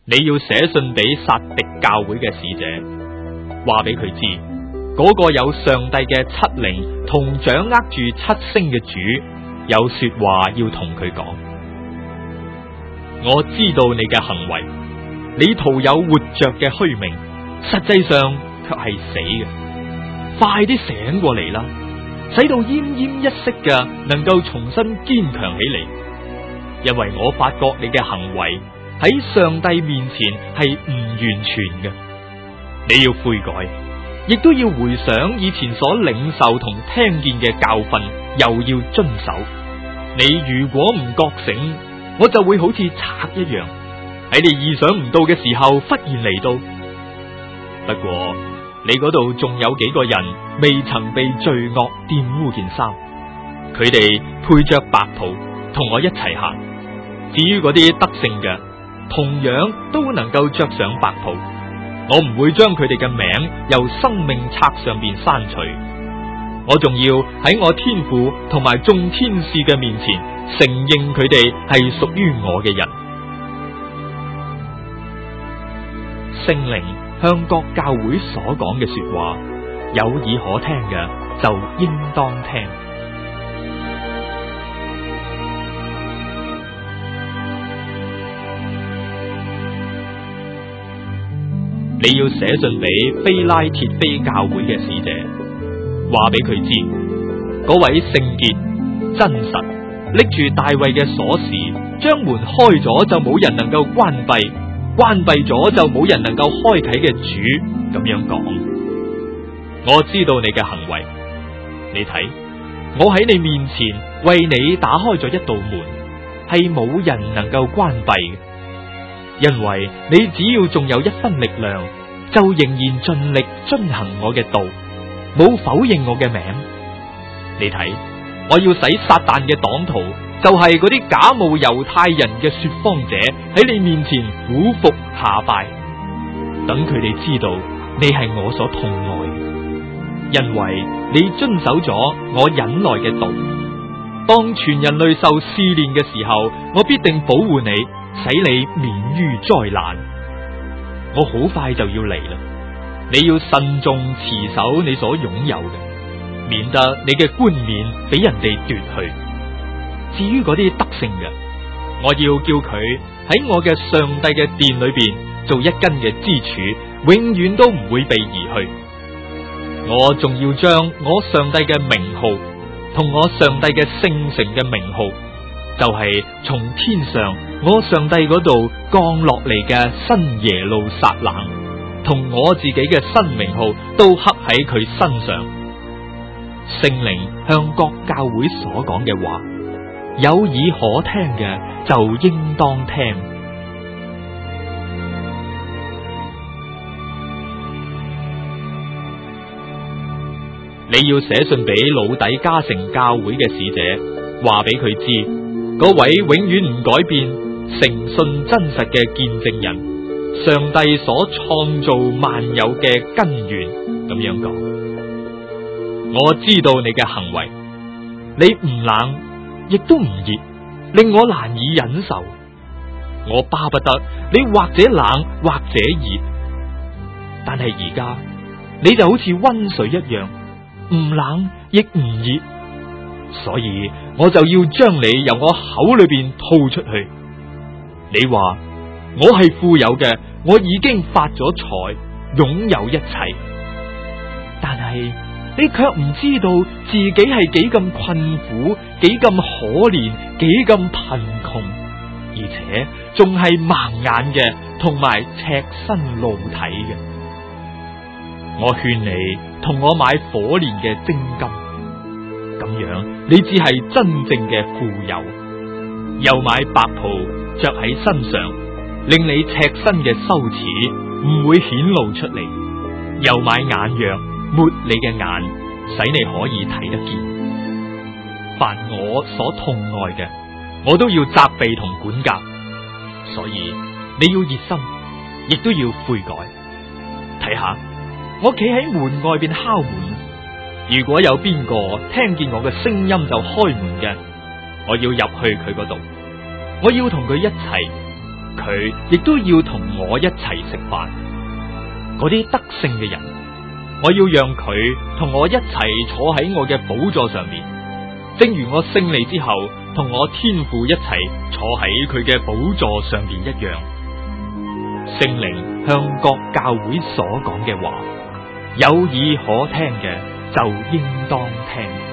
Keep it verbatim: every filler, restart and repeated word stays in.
你要寫信俾撒狄教會嘅使者，話俾佢知，嗰個有上帝嘅七靈同掌握住七星嘅主，有說話要同佢講。我知道你嘅行為，你徒有活着嘅虛名，實際上卻係死嘅。快啲醒過嚟啦，使到奄奄一息嘅能夠重新堅強起嚟。因為我發覺你嘅行為喺上帝面前係唔完全嘅，你要悔改，亦都要回想以前所領受同聽見嘅教訓，又要遵守。你如果唔覺醒，我就會好似賊一樣，喺你意想唔到嘅時候忽然嚟到。不過你嗰度仲有幾個人未曾被罪惡玷污件衫，佢哋配着白袍同我一齊行。至於嗰啲得勝嘅，同樣都能夠着上白袍。我唔會將佢哋嘅名由生命冊上邊刪除。我仲要喺我天父同埋眾天使嘅面前承認佢哋係屬於我嘅人。聖靈向各教會所講嘅說話，有耳可聽嘅就應當聽。你要寫信俾非拉鐵非教會嘅使者，話俾佢知，嗰位聖潔真實拎住大衛嘅鎖匙，將門開咗就冇人能夠關閉，關閉咗就冇人能夠開啟嘅主咁樣講。我知道你嘅行為，你睇，我喺你面前為你打開咗一道門，係冇人能夠關閉嘅。因為你只要仲有一分力量，就仍然盡力遵行我嘅道，冇否認我嘅名。你睇，我要使撒旦嘅黨徒，就係嗰啲假冒猶太人嘅說謊者，喺你面前俯伏下拜，等佢哋知道你係我所痛愛嘅，因為你遵守咗我忍耐嘅道。當全人類受試煉嘅時候，我必定保護你，使你免於災難。我好快就要嚟啦，你要慎重持守你所擁有嘅，免得你嘅冠冕俾人哋奪去。至於嗰啲得勝嘅，我要叫佢喺我嘅上帝嘅殿裏邊做一根嘅支柱，永遠都唔會被移去。我仲要將我上帝嘅名號同我上帝嘅聖城嘅名號，就係從天上我上帝嗰度降落嚟嘅新耶路撒冷，同我自己嘅新名號都刻喺佢身上。聖靈向各教會所講嘅話，有耳可聽嘅就應當聽。你要寫信俾老底加城教會嘅使者，話俾佢知，嗰位永遠唔改變、誠信真實嘅見證人，上帝所創造萬有嘅根源，咁樣講。我知道你嘅行為，你唔冷亦都唔熱，令我難以忍受。我巴不得你或者冷或者熱，但係而家你就好似溫水一樣，唔冷亦唔熱，所以我就要將你由我口裏邊吐出去。你話我係富有嘅，我已經發咗財，擁有一切，但係你卻唔知道自己係幾咁困苦，幾咁可憐，幾咁貧窮，而且仲係盲眼嘅，同埋赤身露體嘅。我勸你同我買火煉嘅精金，咁樣你只係真正嘅富有。又買白袍着喺身上，令你赤身嘅羞恥唔會顯露出嚟。又買眼藥抹你嘅眼，使你可以睇得見。凡我所痛愛嘅，我都要責備同管教。所以你要熱心，亦都要悔改。睇下，我企喺門外邊敲門，如果有邊個聽見我嘅聲音就開門嘅，我要入去佢嗰度，我要同佢一齊， 佢亦都要同我一齊食飯。嗰啲得勝嘅人，我要讓佢同我一齊坐喺我嘅寶座上面，正如我勝利之後同我天父一齊坐喺佢嘅寶座上面一樣。聖靈向各教會所講嘅話，有耳可聽嘅就應當聽。